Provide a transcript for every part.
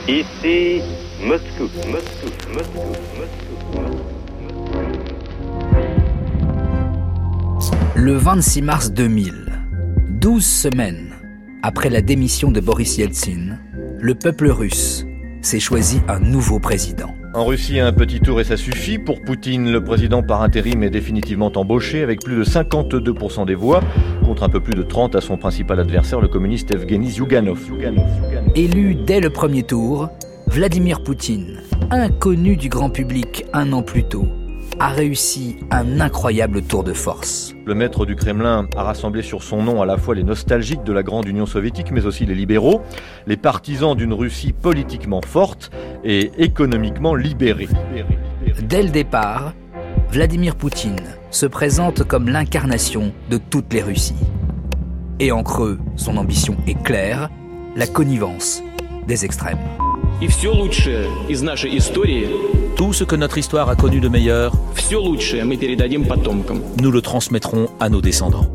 Ici Moscou. Le 26 mars 2000, 12 semaines après la démission de Boris Yeltsin, le peuple russe s'est choisi un nouveau président. En Russie, un petit tour et ça suffit. Pour Poutine, le président par intérim est définitivement embauché avec plus de 52% des voix, contre un peu plus de 30% à son principal adversaire, le communiste Evgeny Zyuganov. Élu dès le premier tour, Vladimir Poutine, inconnu du grand public un an plus tôt, a réussi un incroyable tour de force. Le maître du Kremlin a rassemblé sur son nom à la fois les nostalgiques de la grande Union soviétique, mais aussi les libéraux, les partisans d'une Russie politiquement forte et économiquement libérée. Dès le départ, Vladimir Poutine se présente comme l'incarnation de toutes les Russies. Et en creux, son ambition est claire, la connivence des extrêmes. Tout ce que notre histoire a connu de meilleur, nous le transmettrons à nos descendants.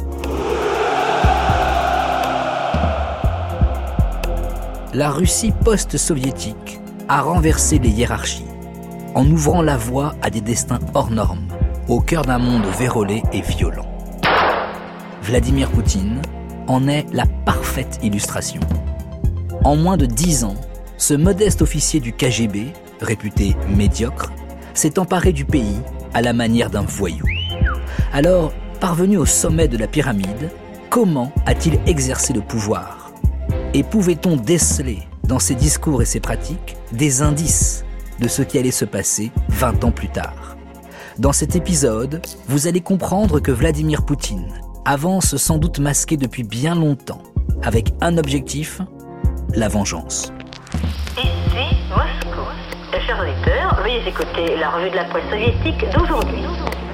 La Russie post-soviétique a renversé les hiérarchies, en ouvrant la voie à des destins hors normes, au cœur d'un monde vérolé et violent. Vladimir Poutine en est la parfaite illustration. En moins de 10 ans, ce modeste officier du KGB, réputé médiocre, s'est emparé du pays à la manière d'un voyou. Alors, parvenu au sommet de la pyramide, comment a-t-il exercé le pouvoir ? Et pouvait-on déceler dans ses discours et ses pratiques des indices de ce qui allait se passer 20 ans plus tard ? Dans cet épisode, vous allez comprendre que Vladimir Poutine avance sans doute masqué depuis bien longtemps, avec un objectif, la vengeance. Ici Moscou. Chers auditeurs, veuillez écouter la revue de la presse soviétique d'aujourd'hui.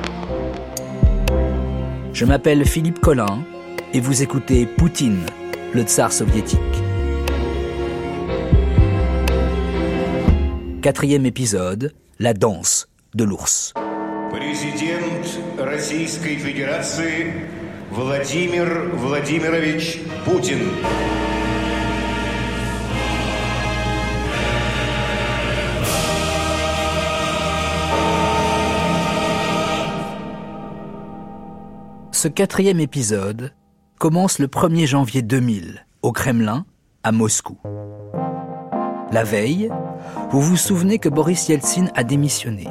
Je m'appelle Philippe Collin et vous écoutez Poutine, le tsar soviétique. 4e épisode, la danse de l'ours. Président Российской Fédération, Vladimir Vladimirovich Poutine. Ce 4e épisode commence le 1er janvier 2000, au Kremlin, à Moscou. La veille, vous vous souvenez que Boris Yeltsin a démissionné.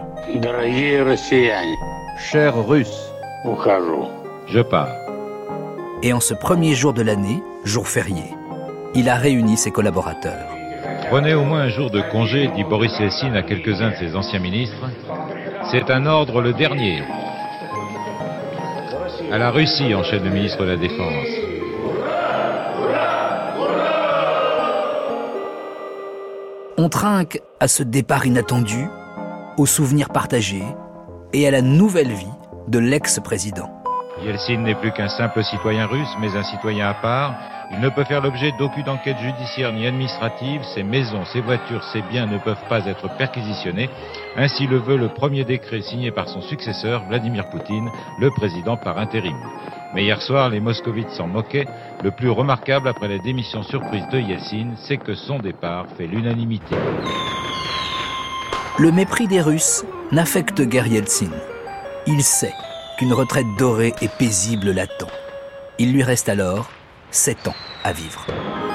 Chers Russes, je pars. Et en ce premier jour de l'année, jour férié, il a réuni ses collaborateurs. Prenez au moins un jour de congé, dit Boris Yeltsin à quelques-uns de ses anciens ministres. C'est un ordre le dernier. À la Russie, enchaîne le ministre de la Défense. On trinque à ce départ inattendu, aux souvenirs partagés et à la nouvelle vie de l'ex-président. Yeltsin n'est plus qu'un simple citoyen russe, mais un citoyen à part. Il ne peut faire l'objet d'aucune enquête judiciaire ni administrative. Ses maisons, ses voitures, ses biens ne peuvent pas être perquisitionnés. Ainsi le veut le premier décret signé par son successeur, Vladimir Poutine, le président par intérim. Mais hier soir, les moscovites s'en moquaient. Le plus remarquable après la démission surprise de Yeltsin, c'est que son départ fait l'unanimité. Le mépris des Russes n'affecte guère Yeltsin. Il sait qu'une retraite dorée et paisible l'attend. Il lui reste alors 7 ans à vivre.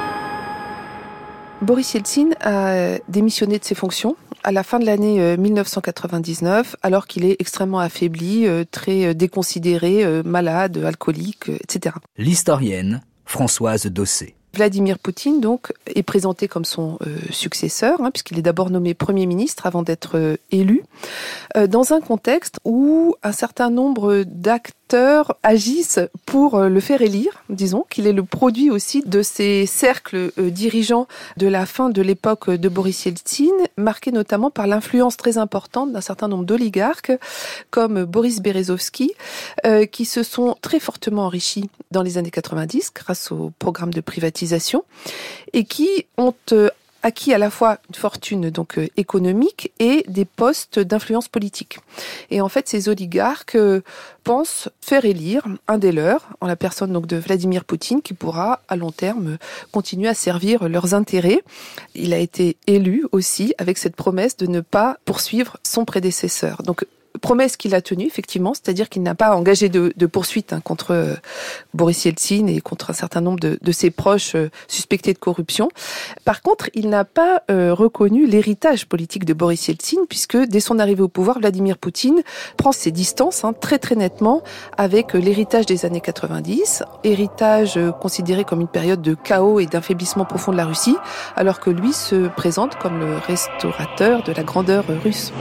Boris Yeltsin a démissionné de ses fonctions à la fin de l'année 1999, alors qu'il est extrêmement affaibli, très déconsidéré, malade, alcoolique, etc. L'historienne Françoise Dossé. Vladimir Poutine, donc, est présenté comme son successeur, puisqu'il est d'abord nommé Premier ministre avant d'être élu, dans un contexte où un certain nombre d'acteurs agissent pour le faire élire, disons, qu'il est le produit aussi de ces cercles dirigeants de la fin de l'époque de Boris Yeltsin, marqués notamment par l'influence très importante d'un certain nombre d'oligarques, comme Boris Berezovsky, qui se sont très fortement enrichis dans les années 90 grâce au programme de privatisation et qui ont acquis à la fois une fortune donc économique et des postes d'influence politique. Et en fait, ces oligarques pensent faire élire un des leurs, en la personne donc de Vladimir Poutine, qui pourra à long terme continuer à servir leurs intérêts. Il a été élu aussi avec cette promesse de ne pas poursuivre son prédécesseur. Donc promesse qu'il a tenue, effectivement, c'est-à-dire qu'il n'a pas engagé de poursuite contre Boris Yeltsin et contre un certain nombre de ses proches suspectés de corruption. Par contre, il n'a pas reconnu l'héritage politique de Boris Yeltsin, puisque dès son arrivée au pouvoir, Vladimir Poutine prend ses distances très très nettement avec l'héritage des années 90, héritage considéré comme une période de chaos et d'affaiblissement profond de la Russie, alors que lui se présente comme le restaurateur de la grandeur russe.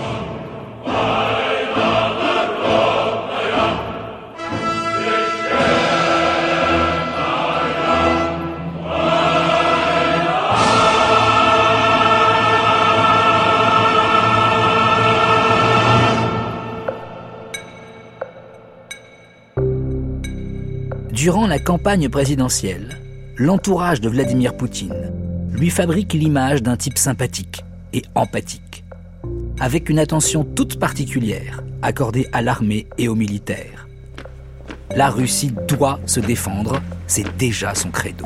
Durant la campagne présidentielle, l'entourage de Vladimir Poutine lui fabrique l'image d'un type sympathique et empathique, avec une attention toute particulière accordée à l'armée et aux militaires. La Russie doit se défendre, c'est déjà son credo.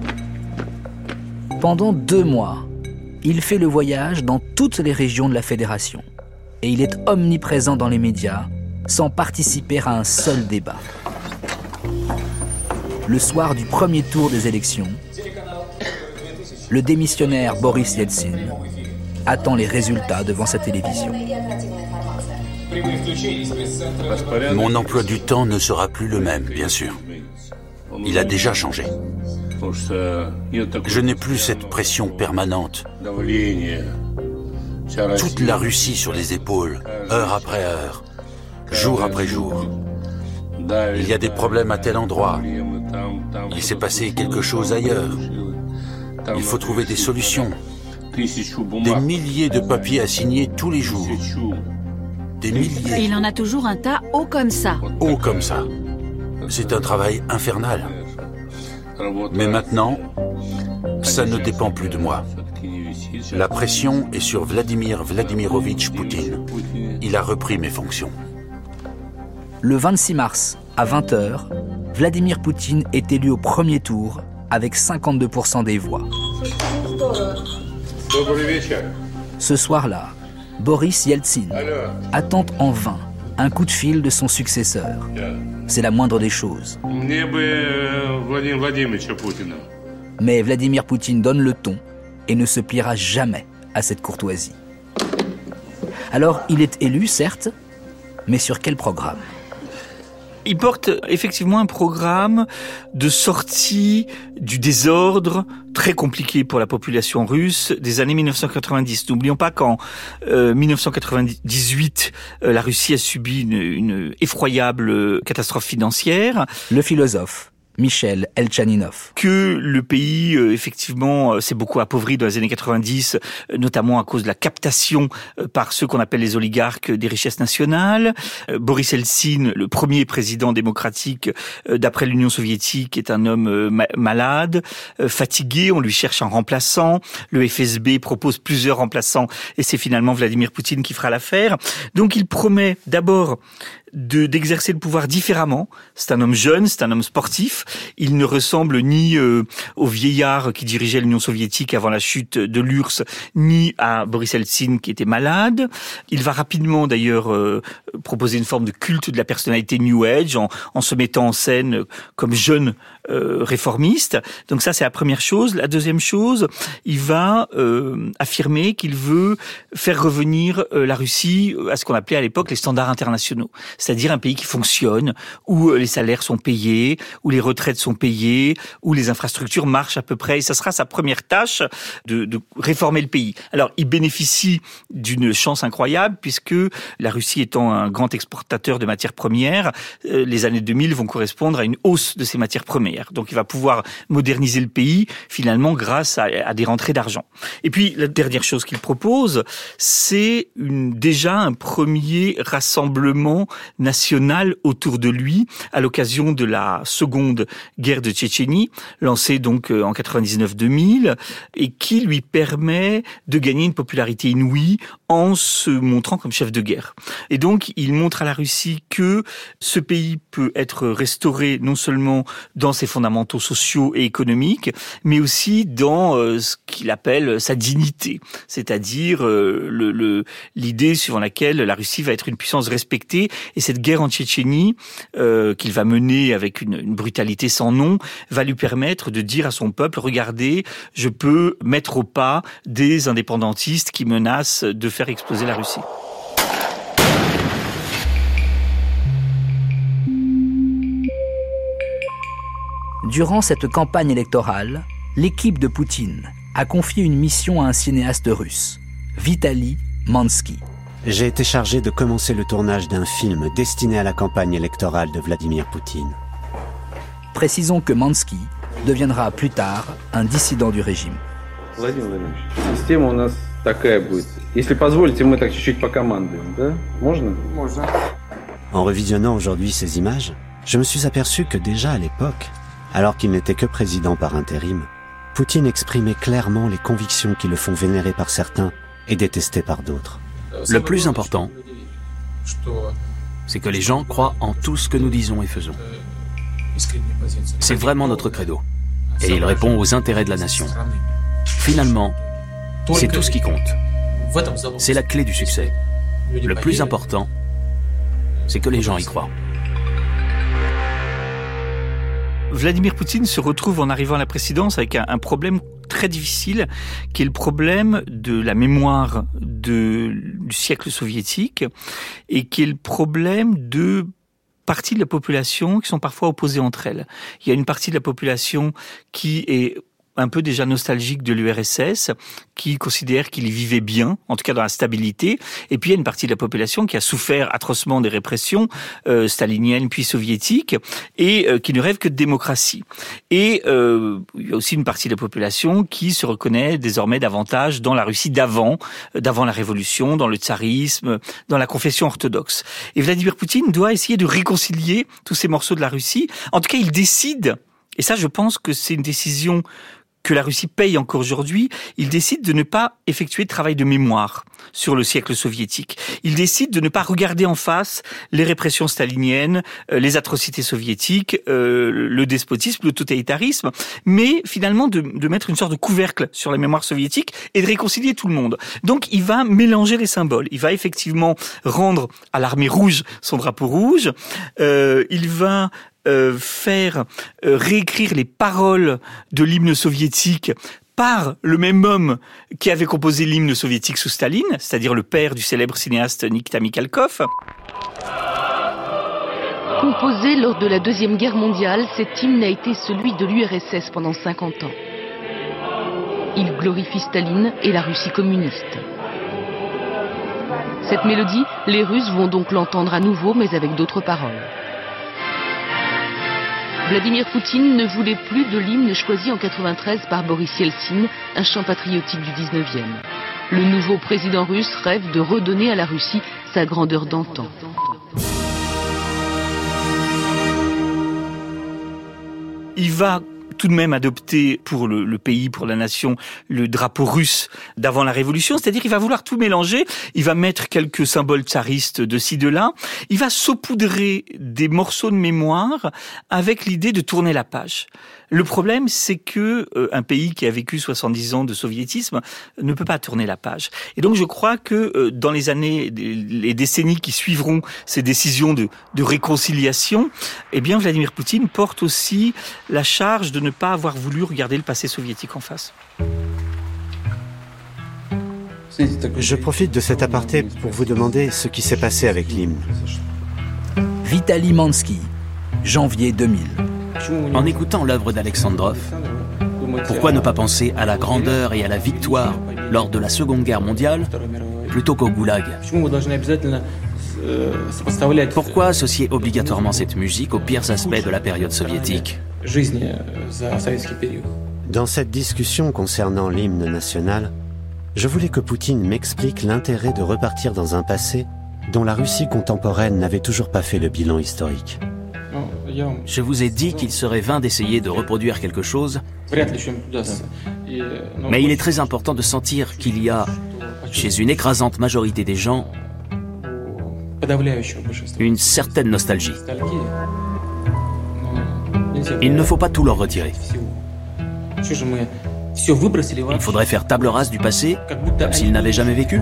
Pendant 2 mois, il fait le voyage dans toutes les régions de la Fédération et il est omniprésent dans les médias sans participer à un seul débat. Le soir du premier tour des élections, le démissionnaire Boris Yeltsin attend les résultats devant sa télévision. Mon emploi du temps ne sera plus le même, bien sûr. Il a déjà changé. Je n'ai plus cette pression permanente. Toute la Russie sur les épaules, heure après heure, jour après jour. Il y a des problèmes à tel endroit. Il s'est passé quelque chose ailleurs. Il faut trouver des solutions. Des milliers de papiers à signer tous les jours. Des milliers. Et il en a toujours un tas haut comme ça. Haut comme ça. C'est un travail infernal. Mais maintenant, ça ne dépend plus de moi. La pression est sur Vladimir Vladimirovitch Poutine. Il a repris mes fonctions. Le 26 mars, à 20h, Vladimir Poutine est élu au premier tour avec 52% des voix. Ce soir-là, Boris Yeltsin attend en vain un coup de fil de son successeur. C'est la moindre des choses. Mais Vladimir Poutine donne le ton et ne se pliera jamais à cette courtoisie. Alors, il est élu, certes, mais sur quel programme ? Il porte effectivement un programme de sortie du désordre très compliqué pour la population russe des années 1990. N'oublions pas qu'en 1998, la Russie a subi une effroyable catastrophe financière. Le philosophe Michel Elchaninov. Que le pays, effectivement, s'est beaucoup appauvri dans les années 90, notamment à cause de la captation par ceux qu'on appelle les oligarques des richesses nationales. Boris Yeltsin, le premier président démocratique d'après l'Union soviétique, est un homme malade, fatigué, on lui cherche un remplaçant. Le FSB propose plusieurs remplaçants et c'est finalement Vladimir Poutine qui fera l'affaire. Donc il promet d'abord d'exercer le pouvoir différemment. C'est un homme jeune, c'est un homme sportif. Il ne ressemble ni au vieillard qui dirigeait l'Union soviétique avant la chute de l'URSS, ni à Boris Yeltsin qui était malade. Il va rapidement d'ailleurs proposer une forme de culte de la personnalité New Age en se mettant en scène comme jeune réformiste. Donc ça, c'est la première chose. La deuxième chose, il va affirmer qu'il veut faire revenir la Russie à ce qu'on appelait à l'époque les standards internationaux. C'est-à-dire un pays qui fonctionne, où les salaires sont payés, où les retraites sont payées, où les infrastructures marchent à peu près. Et ça sera sa première tâche de réformer le pays. Alors, il bénéficie d'une chance incroyable puisque la Russie étant un grand exportateur de matières premières, les années 2000 vont correspondre à une hausse de ces matières premières. manière. Donc il va pouvoir moderniser le pays finalement grâce à des rentrées d'argent. Et puis la dernière chose qu'il propose, c'est déjà un premier rassemblement national autour de lui à l'occasion de la seconde guerre de Tchétchénie, lancée donc en 99-2000, et qui lui permet de gagner une popularité inouïe en se montrant comme chef de guerre. Et donc il montre à la Russie que ce pays peut être restauré non seulement dans ses fondamentaux sociaux et économiques, mais aussi dans ce qu'il appelle sa dignité, c'est-à-dire l'idée suivant laquelle la Russie va être une puissance respectée, et cette guerre en Tchétchénie qu'il va mener avec une brutalité sans nom va lui permettre de dire à son peuple: regardez, je peux mettre au pas des indépendantistes qui menacent de faire exploser la Russie. Durant cette campagne électorale, l'équipe de Poutine a confié une mission à un cinéaste russe, Vitaly Mansky. J'ai été chargé de commencer le tournage d'un film destiné à la campagne électorale de Vladimir Poutine. Précisons que Mansky deviendra plus tard un dissident du régime. Владимир Владимирович, система у нас такая будет. Если позволите, мы так чуть-чуть покомандуем, да? Можно? Можно. En revisionnant aujourd'hui ces images, je me suis aperçu que déjà à l'époque, alors qu'il n'était que président par intérim, Poutine exprimait clairement les convictions qui le font vénérer par certains et détester par d'autres. Le plus important, c'est que les gens croient en tout ce que nous disons et faisons. C'est vraiment notre credo. Et il répond aux intérêts de la nation. Finalement, c'est tout ce qui compte. C'est la clé du succès. Le plus important, c'est que les gens y croient. Vladimir Poutine se retrouve en arrivant à la présidence avec un problème très difficile, qui est le problème de la mémoire du siècle soviétique, et qui est le problème de parties de la population qui sont parfois opposées entre elles. Il y a une partie de la population qui est un peu déjà nostalgique de l'URSS, qui considère qu'il y vivait bien, en tout cas dans la stabilité. Et puis il y a une partie de la population qui a souffert atrocement des répressions staliniennes puis soviétiques, et qui ne rêve que de démocratie. Et il y a aussi une partie de la population qui se reconnaît désormais davantage dans la Russie d'avant la Révolution, dans le tsarisme, dans la confession orthodoxe. Et Vladimir Poutine doit essayer de réconcilier tous ces morceaux de la Russie. En tout cas, il décide, et ça je pense que c'est une décision que la Russie paye encore aujourd'hui, il décide de ne pas effectuer de travail de mémoire sur le siècle soviétique. Il décide de ne pas regarder en face les répressions staliniennes, les atrocités soviétiques, le despotisme, le totalitarisme, mais finalement de mettre une sorte de couvercle sur la mémoire soviétique et de réconcilier tout le monde. Donc il va mélanger les symboles. Il va effectivement rendre à l'armée rouge son drapeau rouge. Il va faire réécrire les paroles de l'hymne soviétique par le même homme qui avait composé l'hymne soviétique sous Staline, c'est-à-dire le père du célèbre cinéaste Nikita Mikhalkov. Composé lors de la Deuxième Guerre mondiale, cet hymne a été celui de l'URSS pendant 50 ans. Il glorifie Staline et la Russie communiste. Cette mélodie, les Russes vont donc l'entendre à nouveau, mais avec d'autres paroles. Vladimir Poutine ne voulait plus de l'hymne choisi en 93 par Boris Yeltsin, un chant patriotique du 19e. Le nouveau président russe rêve de redonner à la Russie sa grandeur d'antan. Il va tout de même adopter pour le pays, pour la nation, le drapeau russe d'avant la Révolution, c'est-à-dire qu'il va vouloir tout mélanger, il va mettre quelques symboles tsaristes de ci, de là, il va saupoudrer des morceaux de mémoire avec l'idée de tourner la page. Le problème, c'est que un pays qui a vécu 70 ans de soviétisme ne peut pas tourner la page. Et donc je crois que dans les années, les décennies qui suivront ces décisions de réconciliation, eh bien Vladimir Poutine porte aussi la charge de ne pas avoir voulu regarder le passé soviétique en face. Je profite de cet aparté pour vous demander ce qui s'est passé avec l'hymne. Vitaly Mansky, janvier 2000. En écoutant l'œuvre d'Alexandrov, pourquoi ne pas penser à la grandeur et à la victoire lors de la Seconde Guerre mondiale plutôt qu'au goulag? Pourquoi associer obligatoirement cette musique aux pires aspects de la période soviétique? Dans cette discussion concernant l'hymne national, je voulais que Poutine m'explique l'intérêt de repartir dans un passé dont la Russie contemporaine n'avait toujours pas fait le bilan historique. Je vous ai dit qu'il serait vain d'essayer de reproduire quelque chose, mais il est très important de sentir qu'il y a, chez une écrasante majorité des gens, une certaine nostalgie. Il ne faut pas tout leur retirer. Il faudrait faire table rase du passé, comme s'ils n'avaient jamais vécu.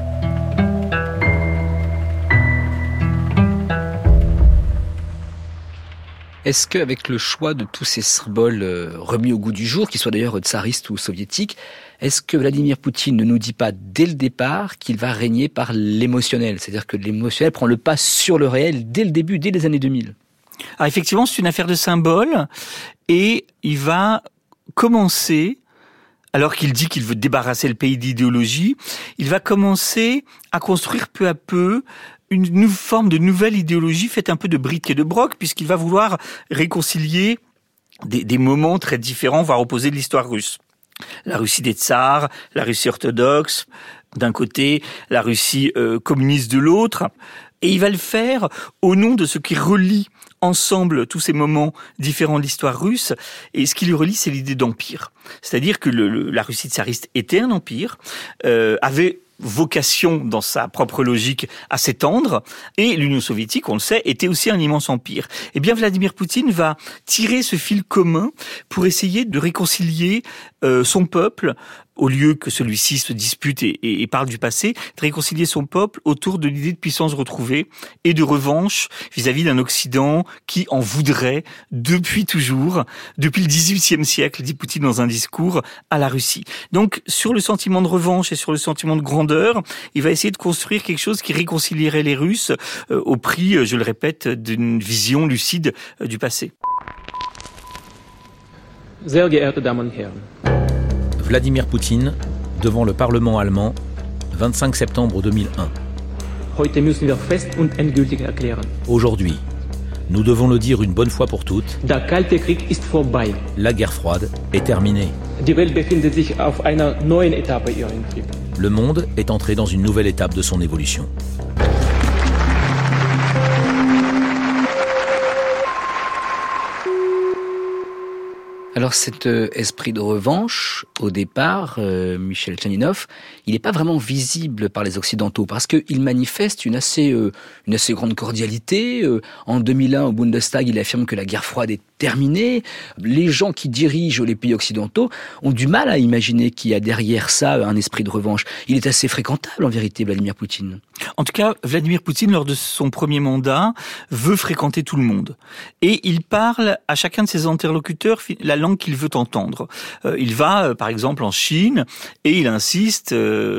Est-ce qu'avec le choix de tous ces symboles remis au goût du jour, qu'ils soient d'ailleurs tsaristes ou soviétiques, est-ce que Vladimir Poutine ne nous dit pas dès le départ qu'il va régner par l'émotionnel ? C'est-à-dire que l'émotionnel prend le pas sur le réel dès le début, dès les années 2000 ? Ah, effectivement, c'est une affaire de symboles et il va commencer, alors qu'il dit qu'il veut débarrasser le pays d'idéologie, il va commencer à construire peu à peu une forme de nouvelle idéologie faite un peu de briques et de broc, puisqu'il va vouloir réconcilier des moments très différents, voire opposés de l'histoire russe. La Russie des tsars, la Russie orthodoxe, d'un côté, la Russie communiste de l'autre. Et il va le faire au nom de ce qui relie ensemble tous ces moments différents de l'histoire russe. Et ce qui lui relie, c'est l'idée d'empire. C'est-à-dire que la Russie tsariste était un empire, avait vocation dans sa propre logique à s'étendre, et l'Union soviétique, on le sait, était aussi un immense empire. Eh bien, Vladimir Poutine va tirer ce fil commun pour essayer de réconcilier son peuple, au lieu que celui-ci se dispute et parle du passé, de réconcilier son peuple autour de l'idée de puissance retrouvée et de revanche vis-à-vis d'un Occident qui en voudrait depuis toujours, depuis le XVIIIe siècle, dit Poutine dans un discours, à la Russie. Donc, sur le sentiment de revanche et sur le sentiment de grandeur, il va essayer de construire quelque chose qui réconcilierait les Russes au prix, je le répète, d'une vision lucide du passé. Sehr geehrte Damen und Herren. Vladimir Poutine, devant le Parlement allemand, 25 septembre 2001. Heute müssen wir fest und endgültig erklären. Aujourd'hui, nous devons le dire une bonne fois pour toutes. Der Kalte Krieg ist vorbei. La guerre froide est terminée. Die Welt befindet sich auf einer neuen Etappe ihrer Entwicklung. Le monde est entré dans une nouvelle étape de son évolution. Alors cet esprit de revanche, au départ, Michel Tcherninov, il n'est pas vraiment visible par les Occidentaux parce qu'il manifeste une assez grande cordialité. En 2001, au Bundestag, il affirme que la guerre froide est terminée. Les gens qui dirigent les pays occidentaux ont du mal à imaginer qu'il y a derrière ça un esprit de revanche. Il est assez fréquentable en vérité, Vladimir Poutine. En tout cas, Vladimir Poutine, lors de son premier mandat, veut fréquenter tout le monde. Et il parle à chacun de ses interlocuteurs la langue qu'il veut entendre. Il va, par exemple, en Chine et il insiste,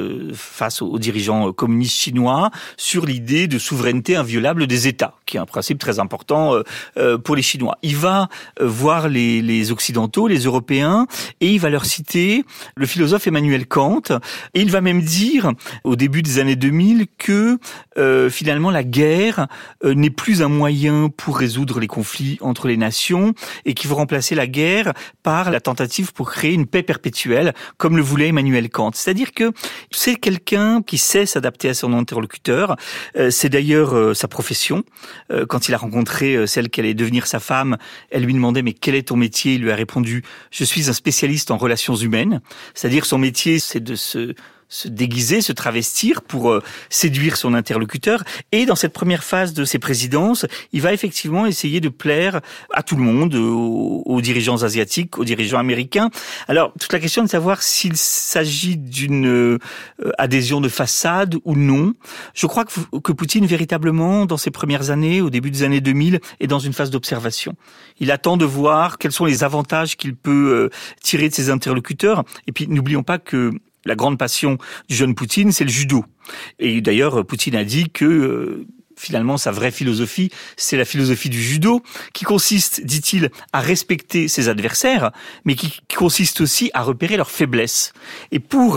face aux dirigeants communistes chinois, sur l'idée de souveraineté inviolable des États, qui est un principe très important pour les Chinois. Il va voir les Occidentaux, les Européens, et il va leur citer le philosophe Emmanuel Kant. Et il va même dire, au début des années 2000, que finalement la guerre n'est plus un moyen pour résoudre les conflits entre les nations et qu'il faut remplacer la guerre par la tentative pour créer une paix perpétuelle, comme le voulait Emmanuel Kant. C'est-à-dire que c'est quelqu'un qui sait s'adapter à son interlocuteur. C'est d'ailleurs sa profession. Quand il a rencontré celle qui allait devenir sa femme, elle lui demandait « Mais quel est ton métier ?» Il lui a répondu « Je suis un spécialiste en relations humaines. » C'est-à-dire son métier, c'est de se déguiser, se travestir pour séduire son interlocuteur. Et dans cette première phase de ses présidences, il va effectivement essayer de plaire à tout le monde, aux dirigeants asiatiques, aux dirigeants américains. Alors, toute la question est de savoir s'il s'agit d'une adhésion de façade ou non. Je crois que Poutine, véritablement, dans ses premières années, au début des années 2000, est dans une phase d'observation. Il attend de voir quels sont les avantages qu'il peut tirer de ses interlocuteurs. Et puis, n'oublions pas que la grande passion du jeune Poutine, c'est le judo. Et d'ailleurs, Poutine a dit que finalement, sa vraie philosophie, c'est la philosophie du judo, qui consiste, dit-il, à respecter ses adversaires, mais qui consiste aussi à repérer leurs faiblesses. Et pour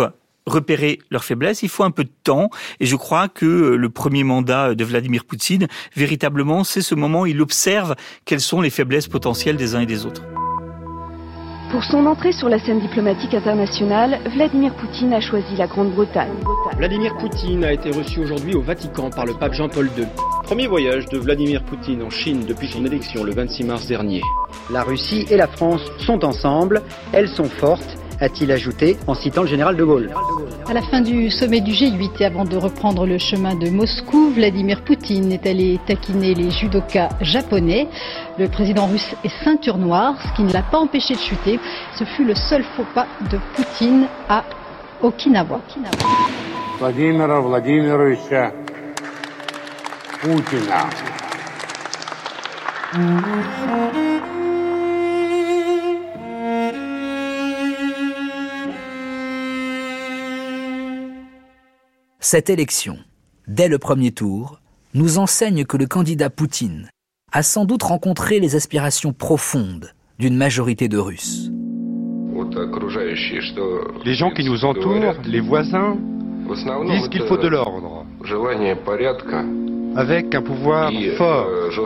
repérer leurs faiblesses. Il faut un peu de temps et je crois que le premier mandat de Vladimir Poutine, véritablement, c'est ce moment où il observe quelles sont les faiblesses potentielles des uns et des autres. Pour son entrée sur la scène diplomatique internationale, Vladimir Poutine a choisi la Grande-Bretagne. Vladimir Poutine a été reçu aujourd'hui au Vatican par le pape Jean-Paul II. Premier voyage de Vladimir Poutine en Chine depuis son élection le 26 mars dernier. La Russie et la France sont ensemble, elles sont fortes, a-t-il ajouté en citant le général de Gaulle. À la fin du sommet du G8 et avant de reprendre le chemin de Moscou, Vladimir Poutine est allé taquiner les judokas japonais. Le président russe est ceinture noire, ce qui ne l'a pas empêché de chuter. Ce fut le seul faux pas de Poutine à Okinawa. Vladimir Vladimirovich Poutine. Cette élection, dès le premier tour, nous enseigne que le candidat Poutine a sans doute rencontré les aspirations profondes d'une majorité de Russes. Les gens qui nous entourent, les voisins, disent qu'il faut de l'ordre, avec un pouvoir fort.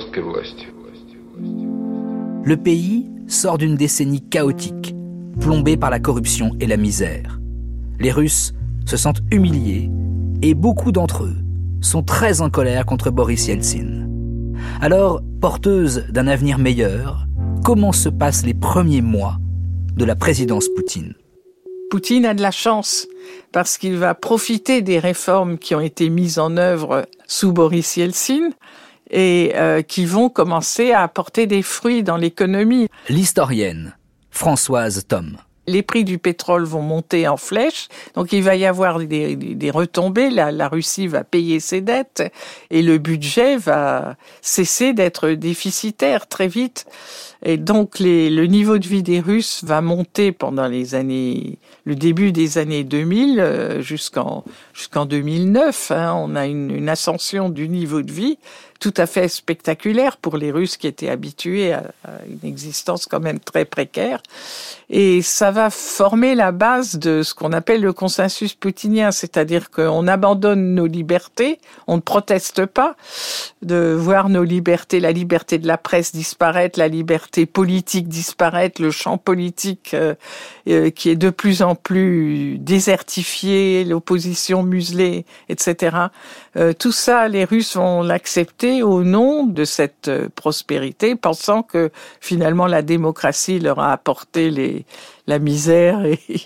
Le pays sort d'une décennie chaotique, plombée par la corruption et la misère. Les Russes se sentent humiliés et beaucoup d'entre eux sont très en colère contre Boris Yeltsin. Alors, porteuse d'un avenir meilleur, comment se passent les premiers mois de la présidence Poutine ? Poutine a de la chance parce qu'il va profiter des réformes qui ont été mises en œuvre sous Boris Yeltsin et qui vont commencer à apporter des fruits dans l'économie. L'historienne Françoise Thom. Les prix du pétrole vont monter en flèche, donc il va y avoir des retombées, la Russie va payer ses dettes et le budget va cesser d'être déficitaire très vite. Et donc le niveau de vie des Russes va monter pendant le début des années 2000 jusqu'en 2009. On a une ascension du niveau de vie tout à fait spectaculaire pour les Russes qui étaient habitués à une existence quand même très précaire. Et ça va former la base de ce qu'on appelle le consensus poutinien, c'est-à-dire qu'on abandonne nos libertés, on ne proteste pas de voir nos libertés, la liberté de la presse disparaître, la liberté politique disparaître, le champ politique qui est de plus en plus désertifié, l'opposition muselée, etc. Tout ça, les Russes vont l'accepter au nom de cette prospérité, pensant que finalement la démocratie leur a apporté la misère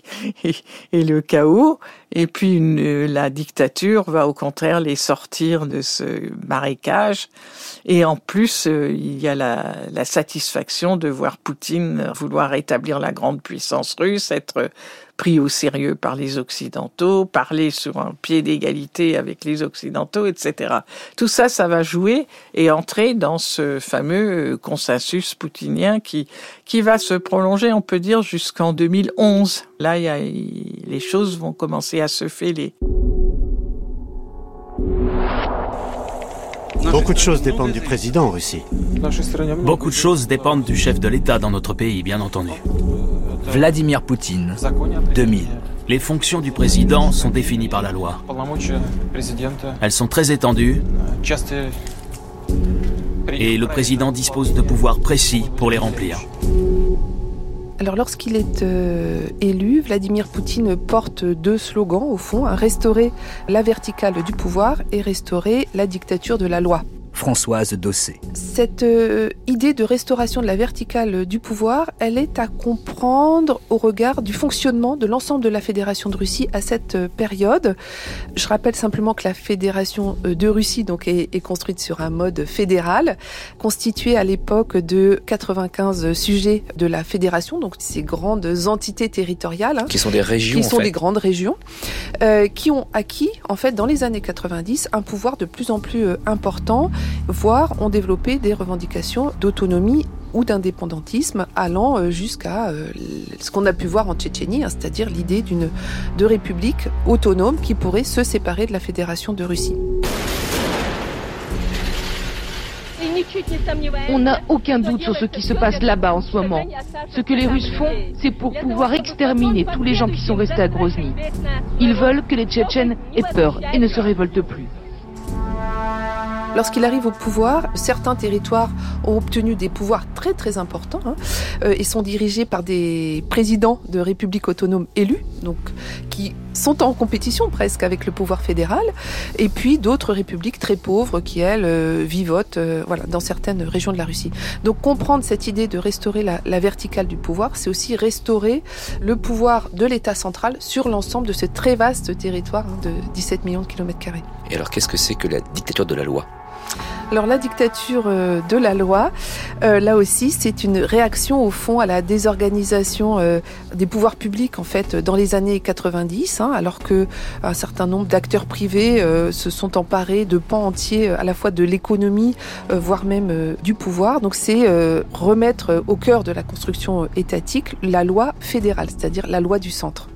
et le chaos. Et puis la dictature va au contraire les sortir de ce marécage. Et en plus, il y a la satisfaction de voir Poutine vouloir établir la grande puissance russe, être pris au sérieux par les Occidentaux, parler sur un pied d'égalité avec les Occidentaux, etc. Tout ça, ça va jouer et entrer dans ce fameux consensus poutinien qui va se prolonger, on peut dire, jusqu'en 2011. Là, les choses vont commencer à se fêler. Beaucoup de choses dépendent du président en Russie. Beaucoup de choses dépendent du chef de l'État dans notre pays, bien entendu. Vladimir Poutine, 2000. Les fonctions du président sont définies par la loi. Elles sont très étendues et le président dispose de pouvoirs précis pour les remplir. Alors lorsqu'il est élu, Vladimir Poutine porte deux slogans au fond, restaurer la verticale du pouvoir et restaurer la dictature de la loi. Françoise Dossé. Cette idée de restauration de la verticale du pouvoir, elle est à comprendre au regard du fonctionnement de l'ensemble de la Fédération de Russie à cette période. Je rappelle simplement que la Fédération de Russie donc, est construite sur un mode fédéral, constituée à l'époque de 95 sujets de la Fédération, donc ces grandes entités territoriales. Qui sont des régions, qui sont des grandes régions, qui ont acquis, en fait, dans les années 90, un pouvoir de plus en plus important, voire ont développé des revendications d'autonomie ou d'indépendantisme allant jusqu'à ce qu'on a pu voir en Tchétchénie, c'est-à-dire l'idée de république autonome qui pourrait se séparer de la Fédération de Russie. On n'a aucun doute sur ce qui se passe là-bas en ce moment. Ce que les Russes font, c'est pour pouvoir exterminer tous les gens qui sont restés à Grozny. Ils veulent que les Tchétchènes aient peur et ne se révoltent plus. Lorsqu'il arrive au pouvoir, certains territoires ont obtenu des pouvoirs très très importants et sont dirigés par des présidents de républiques autonomes élus, donc qui sont en compétition presque avec le pouvoir fédéral, et puis d'autres républiques très pauvres qui, elles, vivotent dans certaines régions de la Russie. Donc comprendre cette idée de restaurer la verticale du pouvoir, c'est aussi restaurer le pouvoir de l'État central sur l'ensemble de ce très vaste territoire de 17 millions de kilomètres carrés. Et alors qu'est-ce que c'est que la dictature de la loi ? Alors la dictature de la loi, là aussi, c'est une réaction au fond à la désorganisation des pouvoirs publics en fait dans les années 90, alors que un certain nombre d'acteurs privés se sont emparés de pans entiers à la fois de l'économie, voire même du pouvoir. Donc c'est remettre au cœur de la construction étatique la loi fédérale, c'est-à-dire la loi du centre.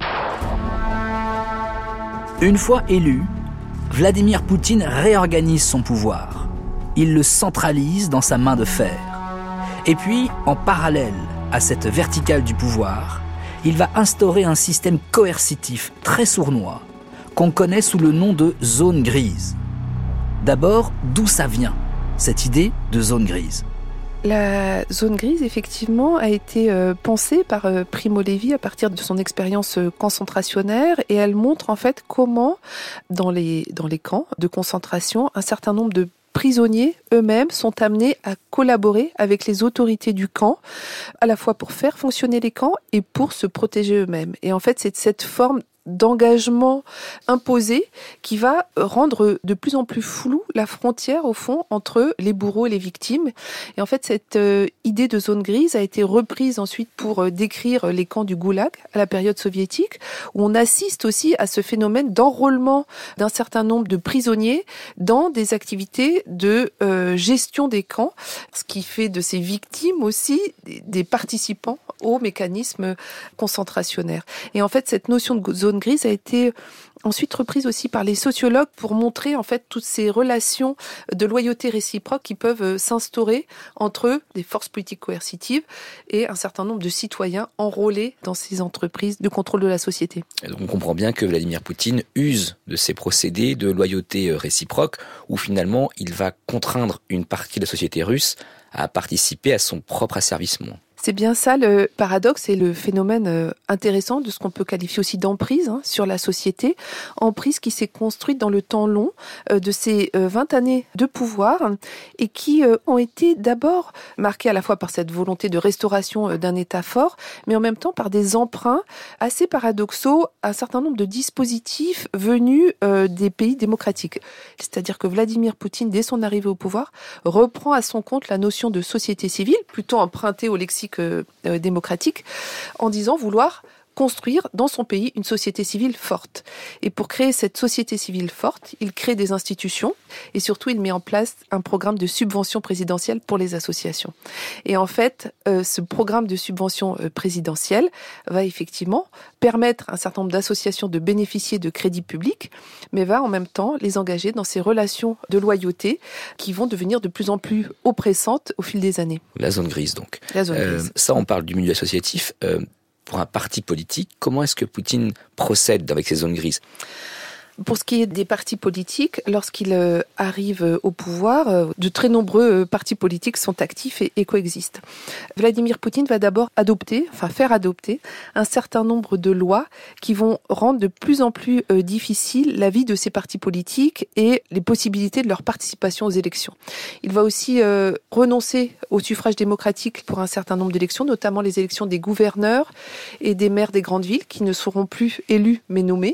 Une fois élu, Vladimir Poutine réorganise son pouvoir. Il le centralise dans sa main de fer. Et puis, en parallèle à cette verticale du pouvoir, il va instaurer un système coercitif très sournois qu'on connaît sous le nom de zone grise. D'abord, d'où ça vient, cette idée de zone grise ? La zone grise, effectivement, a été pensée par Primo Levi à partir de son expérience concentrationnaire, et elle montre en fait comment, dans les camps de concentration, un certain nombre de prisonniers eux-mêmes sont amenés à collaborer avec les autorités du camp, à la fois pour faire fonctionner les camps et pour se protéger eux-mêmes. Et en fait, c'est cette forme d'engagement imposé qui va rendre de plus en plus floue la frontière au fond entre les bourreaux et les victimes. Et en fait, cette idée de zone grise a été reprise ensuite pour décrire les camps du Goulag à la période soviétique, où on assiste aussi à ce phénomène d'enrôlement d'un certain nombre de prisonniers dans des activités de gestion des camps, ce qui fait de ces victimes aussi des participants au mécanisme concentrationnaire. Et en fait, cette notion de zone grise a été ensuite reprise aussi par les sociologues pour montrer en fait toutes ces relations de loyauté réciproque qui peuvent s'instaurer entre des forces politiques coercitives et un certain nombre de citoyens enrôlés dans ces entreprises de contrôle de la société. Et donc on comprend bien que Vladimir Poutine use de ces procédés de loyauté réciproque où finalement il va contraindre une partie de la société russe à participer à son propre asservissement. C'est bien ça le paradoxe et le phénomène intéressant de ce qu'on peut qualifier aussi d'emprise sur la société. Emprise qui s'est construite dans le temps long de ces 20 années de pouvoir et qui ont été d'abord marquées à la fois par cette volonté de restauration d'un État fort, mais en même temps par des emprunts assez paradoxaux à un certain nombre de dispositifs venus des pays démocratiques. C'est-à-dire que Vladimir Poutine, dès son arrivée au pouvoir, reprend à son compte la notion de société civile, plutôt empruntée au lexique démocratique, en disant vouloir construire dans son pays une société civile forte. Et pour créer cette société civile forte, il crée des institutions et surtout il met en place un programme de subvention présidentielle pour les associations. Et en fait, ce programme de subvention présidentielle va effectivement permettre à un certain nombre d'associations de bénéficier de crédits publics, mais va en même temps les engager dans ces relations de loyauté qui vont devenir de plus en plus oppressantes au fil des années. La zone grise donc. La zone grise. Ça, on parle du milieu associatif. Pour un parti politique, comment est-ce que Poutine procède avec ces zones grises ? Pour ce qui est des partis politiques, lorsqu'il arrive au pouvoir, de très nombreux partis politiques sont actifs et coexistent. Vladimir Poutine va d'abord faire adopter un certain nombre de lois qui vont rendre de plus en plus difficile la vie de ces partis politiques et les possibilités de leur participation aux élections. Il va aussi renoncer au suffrage démocratique pour un certain nombre d'élections, notamment les élections des gouverneurs et des maires des grandes villes qui ne seront plus élus mais nommés.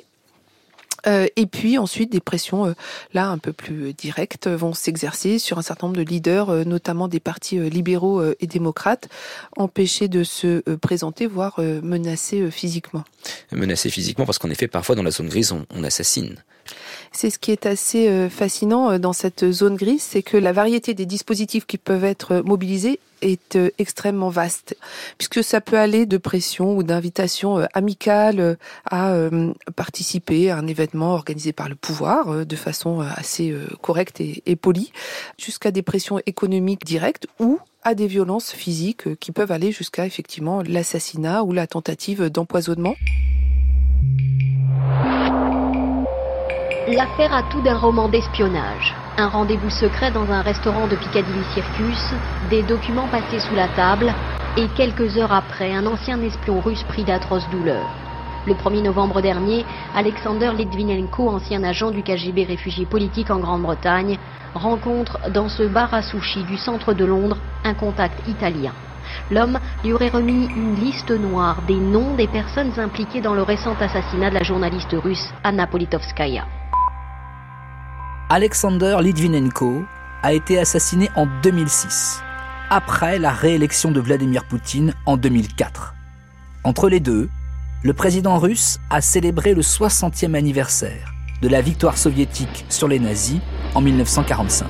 Et puis ensuite, des pressions là un peu plus directes vont s'exercer sur un certain nombre de leaders, notamment des partis libéraux et démocrates, empêchés de se présenter, voire menacés physiquement. Menacés physiquement parce qu'en effet, parfois dans la zone grise, on assassine. C'est ce qui est assez fascinant dans cette zone grise, c'est que la variété des dispositifs qui peuvent être mobilisés est extrêmement vaste, puisque ça peut aller de pression ou d'invitation amicale à participer à un événement organisé par le pouvoir de façon assez correcte et polie, jusqu'à des pressions économiques directes ou à des violences physiques qui peuvent aller jusqu'à effectivement l'assassinat ou la tentative d'empoisonnement. L'affaire a tout d'un roman d'espionnage. Un rendez-vous secret dans un restaurant de Piccadilly Circus, des documents passés sous la table, et quelques heures après, un ancien espion russe pris d'atroces douleurs. Le 1er novembre dernier, Alexander Litvinenko, ancien agent du KGB réfugié politique en Grande-Bretagne, rencontre dans ce bar à sushi du centre de Londres un contact italien. L'homme lui aurait remis une liste noire des noms des personnes impliquées dans le récent assassinat de la journaliste russe Anna Politkovskaya. Alexander Litvinenko a été assassiné en 2006, après la réélection de Vladimir Poutine en 2004. Entre les deux, le président russe a célébré le 60e anniversaire de la victoire soviétique sur les nazis en 1945.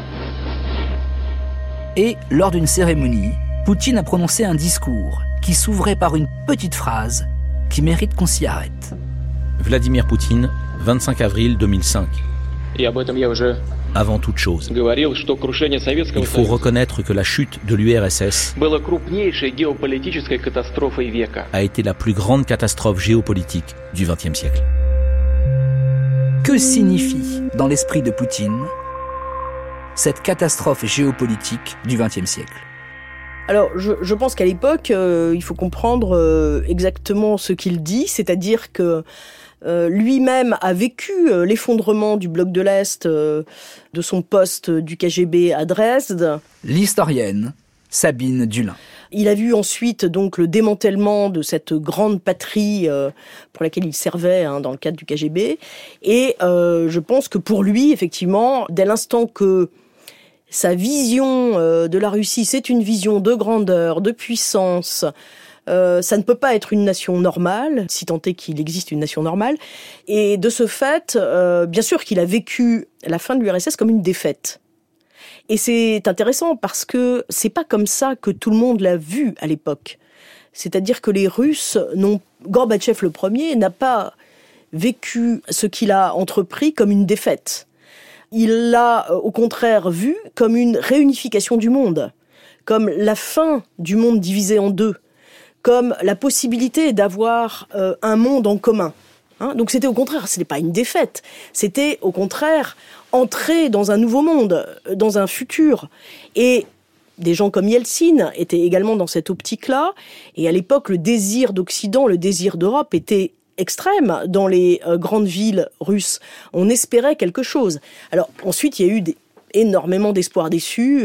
Et lors d'une cérémonie, Poutine a prononcé un discours qui s'ouvrait par une petite phrase qui mérite qu'on s'y arrête. Vladimir Poutine, 25 avril 2005. Avant toute chose, il faut reconnaître que la chute de l'URSS a été la plus grande catastrophe géopolitique du XXe siècle. Que signifie, dans l'esprit de Poutine, cette catastrophe géopolitique du XXe siècle ? Alors, je pense qu'à l'époque, il faut comprendre exactement ce qu'il dit, c'est-à-dire que lui-même a vécu l'effondrement du bloc de l'Est, de son poste du KGB à Dresde. L'historienne Sabine Dulin. Il a vu ensuite donc le démantèlement de cette grande patrie pour laquelle il servait dans le cadre du KGB. Et je pense que pour lui, effectivement, dès l'instant que sa vision de la Russie, c'est une vision de grandeur, de puissance, ça ne peut pas être une nation normale, si tant est qu'il existe une nation normale. Et de ce fait, bien sûr qu'il a vécu la fin de l'URSS comme une défaite. Et c'est intéressant parce que c'est pas comme ça que tout le monde l'a vu à l'époque. C'est-à-dire que les Russes Gorbatchev le premier n'a pas vécu ce qu'il a entrepris comme une défaite. Il l'a au contraire vu comme une réunification du monde, comme la fin du monde divisé en deux, comme la possibilité d'avoir un monde en commun. Donc c'était au contraire, ce n'est pas une défaite, c'était au contraire entrer dans un nouveau monde, dans un futur. Et des gens comme Yeltsin étaient également dans cette optique-là. Et à l'époque, le désir d'Occident, le désir d'Europe était extrême dans les grandes villes russes. On espérait quelque chose. Alors ensuite, il y a eu énormément d'espoirs déçus,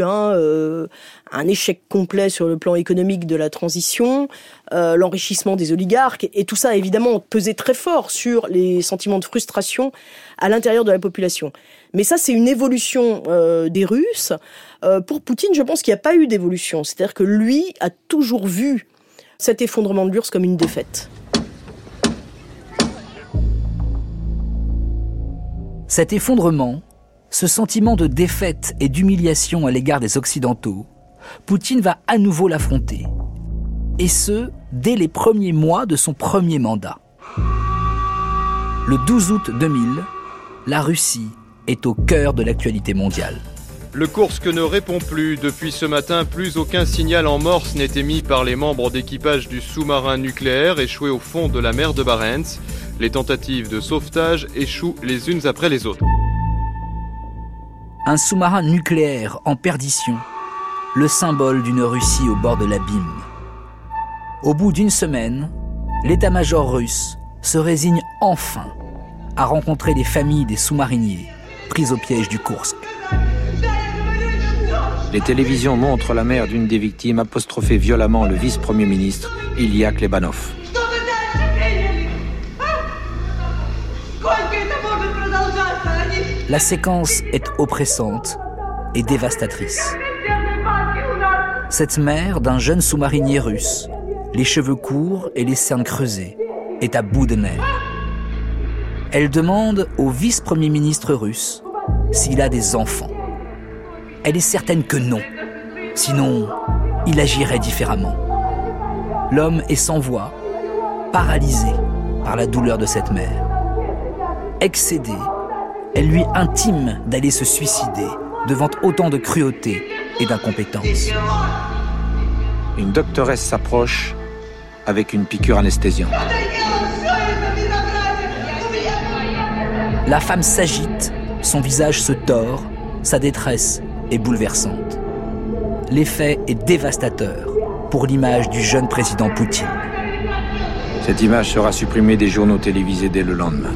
un échec complet sur le plan économique de la transition, l'enrichissement des oligarques, et tout ça évidemment pesait très fort sur les sentiments de frustration à l'intérieur de la population. Mais ça, c'est une évolution des Russes. Pour Poutine, je pense qu'il n'y a pas eu d'évolution. C'est-à-dire que lui a toujours vu cet effondrement de l'URSS comme une défaite. Cet effondrement, ce sentiment de défaite et d'humiliation à l'égard des Occidentaux, Poutine va à nouveau l'affronter. Et ce, dès les premiers mois de son premier mandat. Le 12 août 2000, la Russie est au cœur de l'actualité mondiale. Le Koursk ne répond plus. Depuis ce matin, plus aucun signal en morse n'est émis par les membres d'équipage du sous-marin nucléaire échoué au fond de la mer de Barents. Les tentatives de sauvetage échouent les unes après les autres. Un sous-marin nucléaire en perdition, le symbole d'une Russie au bord de l'abîme. Au bout d'une semaine, l'état-major russe se résigne enfin à rencontrer les familles des sous-mariniers pris au piège du Koursk. Les télévisions montrent la mère d'une des victimes apostropher violemment le vice-premier ministre, Ilya Klebanov. La séquence est oppressante et dévastatrice. Cette mère d'un jeune sous-marinier russe, les cheveux courts et les cernes creusées, est à bout de nerfs. Elle demande au vice-premier ministre russe s'il a des enfants. Elle est certaine que non. Sinon, il agirait différemment. L'homme est sans voix, paralysé par la douleur de cette mère. Excédée, elle lui intime d'aller se suicider devant autant de cruauté et d'incompétence. Une doctoresse s'approche avec une piqûre anesthésiante. La femme s'agite, son visage se tord, sa détresse est bouleversante. L'effet est dévastateur pour l'image du jeune président Poutine. Cette image sera supprimée des journaux télévisés dès le lendemain.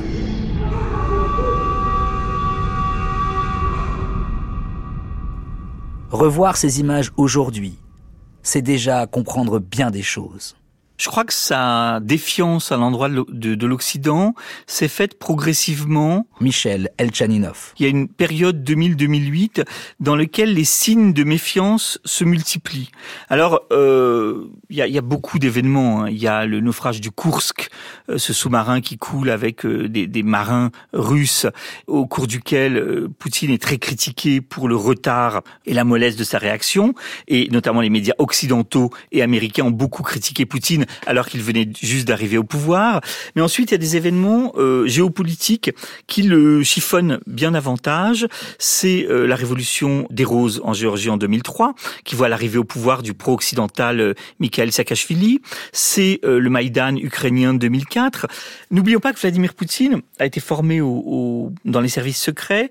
Revoir ces images aujourd'hui, c'est déjà comprendre bien des choses. Je crois que sa défiance à l'endroit de l'Occident s'est faite progressivement. Michel Elchaninov. Il y a une période 2000-2008 dans laquelle les signes de méfiance se multiplient. Alors, il y a beaucoup d'événements. Il y a le naufrage du Kursk, ce sous-marin qui coule avec des marins russes, au cours duquel Poutine est très critiqué pour le retard et la mollesse de sa réaction. Et notamment les médias occidentaux et américains ont beaucoup critiqué Poutine alors qu'il venait juste d'arriver au pouvoir. Mais ensuite, il y a des événements géopolitiques qui le chiffonnent bien davantage. C'est la révolution des roses en Géorgie en 2003, qui voit l'arrivée au pouvoir du pro-occidental Mikhail Saakashvili. C'est le Maïdan ukrainien de 2004. N'oublions pas que Vladimir Poutine a été formé dans les services secrets,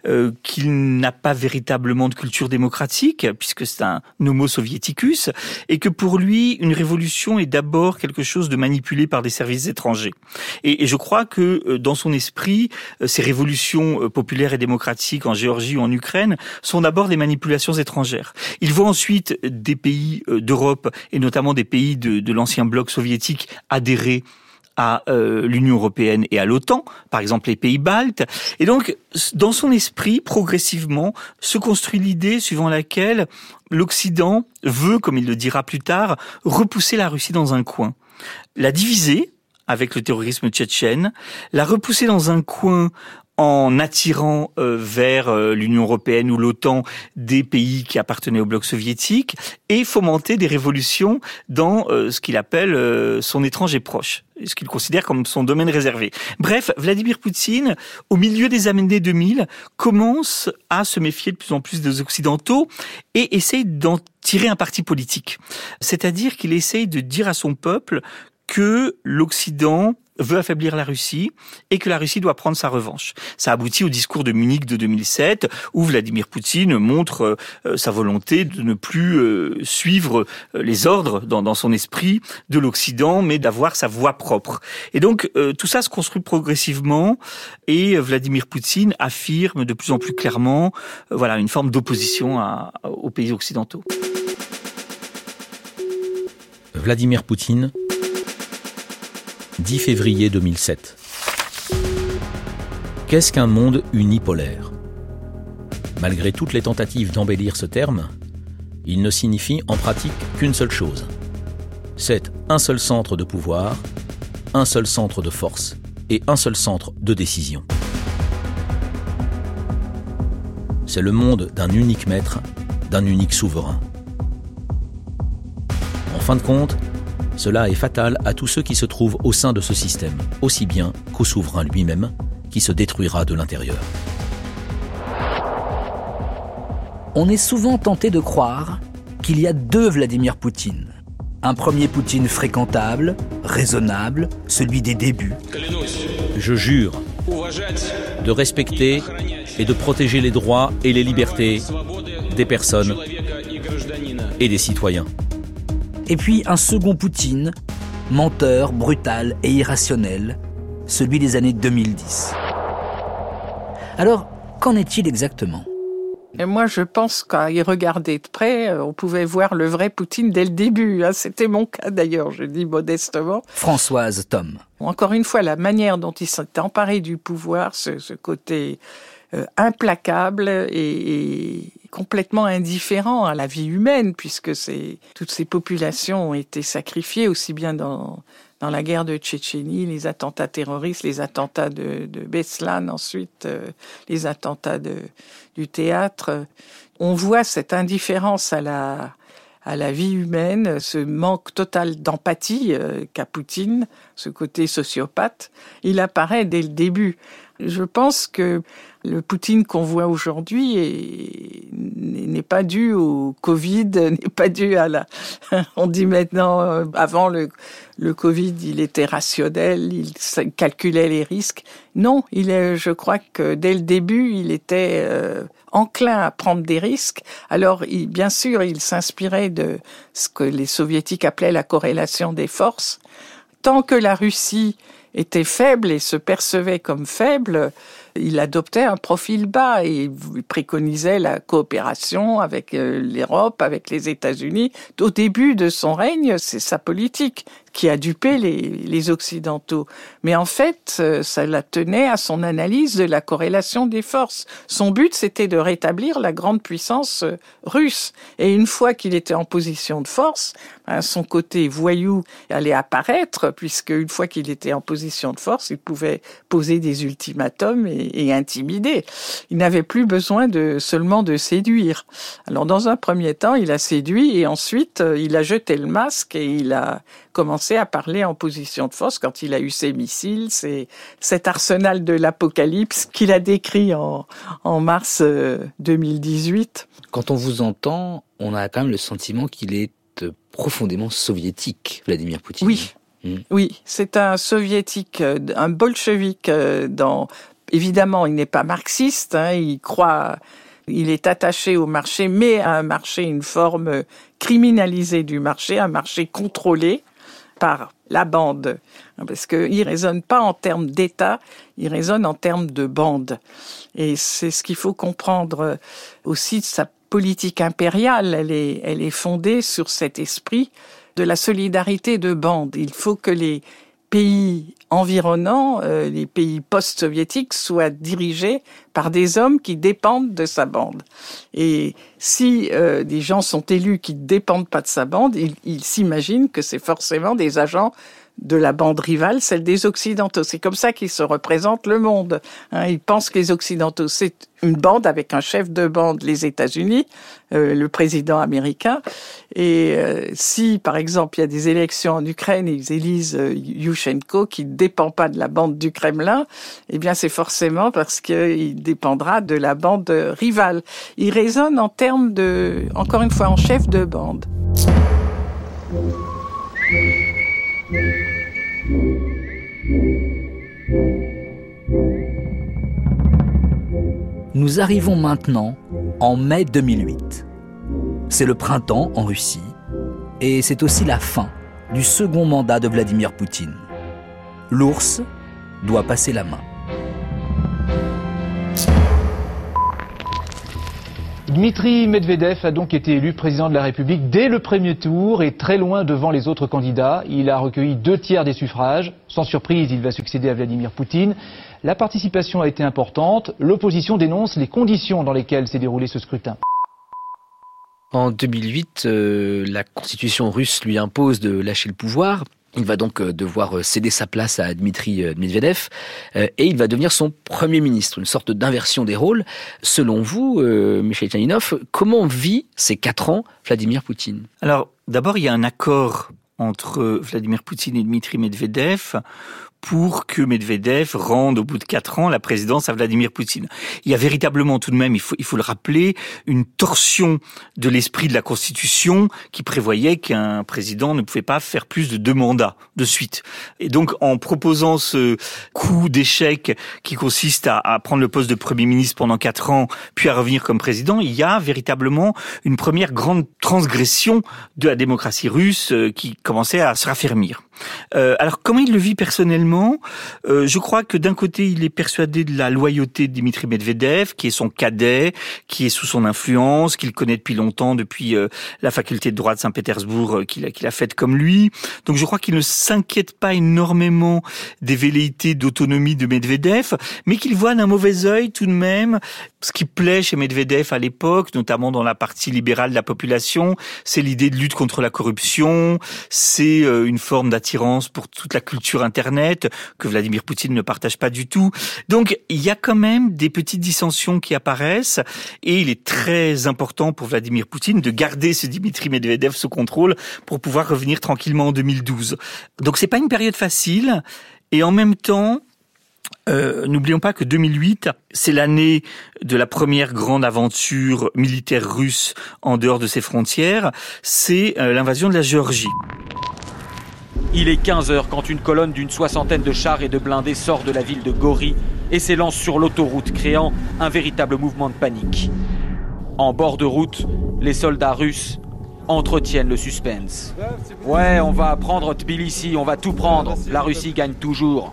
qu'il n'a pas véritablement de culture démocratique, puisque c'est un homo soviéticus, et que pour lui, une révolution est d'abord quelque chose de manipulé par des services étrangers. Et je crois que dans son esprit, ces révolutions populaires et démocratiques en Géorgie ou en Ukraine sont d'abord des manipulations étrangères. Il voit ensuite des pays d'Europe, et notamment des pays de l'ancien bloc soviétique, adhérer à l'Union européenne et à l'OTAN, par exemple les pays baltes. Et donc, dans son esprit, progressivement, se construit l'idée suivant laquelle l'Occident veut, comme il le dira plus tard, repousser la Russie dans un coin. La diviser avec le terrorisme tchétchène, la repousser dans un coin en attirant vers l'Union européenne ou l'OTAN des pays qui appartenaient au bloc soviétique, et fomenter des révolutions dans ce qu'il appelle son étranger proche, ce qu'il considère comme son domaine réservé. Bref, Vladimir Poutine, au milieu des années 2000, commence à se méfier de plus en plus des Occidentaux et essaye d'en tirer un parti politique. C'est-à-dire qu'il essaye de dire à son peuple que l'Occident veut affaiblir la Russie et que la Russie doit prendre sa revanche. Ça aboutit au discours de Munich de 2007 où Vladimir Poutine montre sa volonté de ne plus suivre les ordres dans son esprit de l'Occident, mais d'avoir sa voix propre. Et donc tout ça se construit progressivement et Vladimir Poutine affirme de plus en plus clairement une forme d'opposition aux pays occidentaux. Vladimir Poutine, 10 février 2007. Qu'est-ce qu'un monde unipolaire ? Malgré toutes les tentatives d'embellir ce terme, il ne signifie en pratique qu'une seule chose. C'est un seul centre de pouvoir, un seul centre de force et un seul centre de décision. C'est le monde d'un unique maître, d'un unique souverain. En fin de compte, cela est fatal à tous ceux qui se trouvent au sein de ce système, aussi bien qu'au souverain lui-même, qui se détruira de l'intérieur. On est souvent tenté de croire qu'il y a deux Vladimir Poutine. Un premier Poutine fréquentable, raisonnable, celui des débuts. Je jure de respecter et de protéger les droits et les libertés des personnes et des citoyens. Et puis un second Poutine, menteur, brutal et irrationnel, celui des années 2010. Alors, qu'en est-il exactement ? Et moi, je pense qu'à y regarder de près, on pouvait voir le vrai Poutine dès le début. C'était mon cas d'ailleurs, je dis modestement. Françoise Thom. Encore une fois, la manière dont il s'est emparé du pouvoir, ce côté implacable et complètement indifférent à la vie humaine, puisque toutes ces populations ont été sacrifiées aussi bien dans dans la guerre de Tchétchénie, les attentats terroristes, les attentats de Beslan, ensuite les attentats du théâtre. On voit cette indifférence à la vie humaine, ce manque total d'empathie qu'a Poutine, ce côté sociopathe. Il apparaît dès le début. Je pense que le Poutine qu'on voit aujourd'hui n'est pas dû au Covid, n'est pas dû à on dit maintenant, avant le Covid, il était rationnel, il calculait les risques. Non, je crois que dès le début, il était enclin à prendre des risques. Alors, bien sûr, il s'inspirait de ce que les soviétiques appelaient la corrélation des forces. Tant que la Russie était faible et se percevait comme faible, il adoptait un profil bas et il préconisait la coopération avec l'Europe, avec les États-Unis. Au début de son règne, c'est sa politique qui a dupé les Occidentaux. Mais en fait, ça la tenait à son analyse de la corrélation des forces. Son but, c'était de rétablir la grande puissance russe. Et une fois qu'il était en position de force, son côté voyou allait apparaître, puisque une fois qu'il était en position de force, il pouvait poser des ultimatums et intimider. Il n'avait plus besoin seulement de séduire. Alors, dans un premier temps, il a séduit et ensuite, il a jeté le masque et il a commencé à parler en position de force quand il a eu ses missiles, cet arsenal de l'apocalypse qu'il a décrit en mars 2018. Quand on vous entend, on a quand même le sentiment qu'il est profondément soviétique, Vladimir Poutine. Oui. Oui, c'est un soviétique, un bolchevique évidemment, il n'est pas marxiste, il est attaché au marché, mais à un marché, une forme criminalisée du marché, un marché contrôlé par la bande. Parce qu'il raisonne pas en termes d'État, il raisonne en termes de bande. Et c'est ce qu'il faut comprendre aussi de sa politique impériale. Elle est fondée sur cet esprit de la solidarité de bande. Il faut que les pays environnants, les pays post-soviétiques, soient dirigés par des hommes qui dépendent de sa bande. Et si des gens sont élus qui ne dépendent pas de sa bande, ils s'imaginent que c'est forcément des agents de la bande rivale, celle des Occidentaux. C'est comme ça qu'ils se représentent le monde. Ils pensent que les Occidentaux, c'est une bande avec un chef de bande, les États-Unis, le président américain. Et si, par exemple, il y a des élections en Ukraine, ils élisent Yushchenko, qui ne dépend pas de la bande du Kremlin, eh bien, c'est forcément parce qu'il dépendra de la bande rivale. Il raisonne en termes encore une fois, en chef de bande. Nous arrivons maintenant en mai 2008. C'est le printemps en Russie et c'est aussi la fin du second mandat de Vladimir Poutine. L'ours doit passer la main. Dmitri Medvedev a donc été élu président de la République dès le premier tour et très loin devant les autres candidats. Il a recueilli 2/3 des suffrages. Sans surprise, il va succéder à Vladimir Poutine. La participation a été importante. L'opposition dénonce les conditions dans lesquelles s'est déroulé ce scrutin. En 2008, la constitution russe lui impose de lâcher le pouvoir. Il va donc devoir céder sa place à Dmitri Medvedev et il va devenir son Premier ministre, une sorte d'inversion des rôles. Selon vous, Michel Tchaninov, comment vit ces 4 ans Vladimir Poutine ? Alors, d'abord, il y a un accord entre Vladimir Poutine et Dmitri Medvedev pour que Medvedev rende au bout de 4 ans la présidence à Vladimir Poutine. Il y a véritablement tout de même, il faut le rappeler, une torsion de l'esprit de la Constitution qui prévoyait qu'un président ne pouvait pas faire plus de 2 mandats de suite. Et donc, en proposant ce coup d'échec qui consiste à prendre le poste de Premier ministre pendant 4 ans, puis à revenir comme président, il y a véritablement une première grande transgression de la démocratie russe qui commençait à se raffermir. Alors, comment il le vit personnellement ? Je crois que d'un côté, il est persuadé de la loyauté de Dmitri Medvedev, qui est son cadet, qui est sous son influence, qu'il connaît depuis longtemps, depuis la faculté de droit de Saint-Pétersbourg qu'il a faite comme lui. Donc je crois qu'il ne s'inquiète pas énormément des velléités d'autonomie de Medvedev, mais qu'il voit d'un mauvais œil tout de même ce qui plaît chez Medvedev à l'époque, notamment dans la partie libérale de la population, c'est l'idée de lutte contre la corruption, c'est une forme d'attirance attirance pour toute la culture Internet, que Vladimir Poutine ne partage pas du tout. Donc, il y a quand même des petites dissensions qui apparaissent, et il est très important pour Vladimir Poutine de garder ce Dimitri Medvedev sous contrôle pour pouvoir revenir tranquillement en 2012. Donc, c'est pas une période facile, et en même temps, n'oublions pas que 2008, c'est l'année de la première grande aventure militaire russe en dehors de ses frontières, c'est l'invasion de la Géorgie. Il est 15h quand une colonne d'une 60aine de chars et de blindés sort de la ville de Gori et s'élance sur l'autoroute, créant un véritable mouvement de panique. En bord de route, les soldats russes entretiennent le suspense. Ouais, on va prendre Tbilissi, on va tout prendre, la Russie gagne toujours.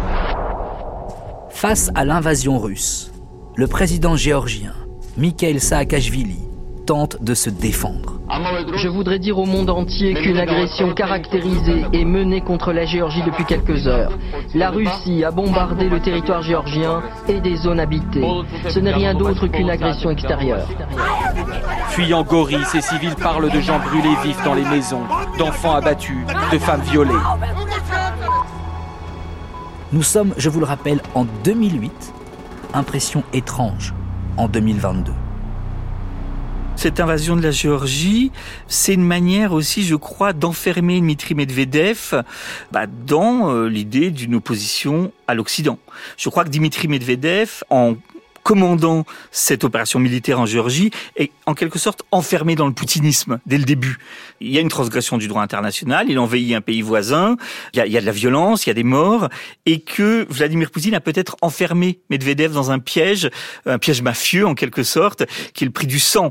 Face à l'invasion russe, le président géorgien, Mikhail Saakashvili, tente de se défendre. Je voudrais dire au monde entier qu'une agression caractérisée est menée contre la Géorgie depuis quelques heures. La Russie a bombardé le territoire géorgien et des zones habitées. Ce n'est rien d'autre qu'une agression extérieure. Fuyant Gori, ces civils parlent de gens brûlés vifs dans les maisons, d'enfants abattus, de femmes violées. Nous sommes, je vous le rappelle, en 2008, impression étrange en 2022. Cette invasion de la Géorgie, c'est une manière aussi, je crois, d'enfermer Dmitri Medvedev dans l'idée d'une opposition à l'Occident. Je crois que Dmitri Medvedev, en commandant cette opération militaire en Géorgie, est en quelque sorte enfermé dans le poutinisme dès le début. Il y a une transgression du droit international, il envahit un pays voisin, il y a de la violence, il y a des morts, et que Vladimir Poutine a peut-être enfermé Medvedev dans un piège mafieux en quelque sorte, qui est le prix du sang.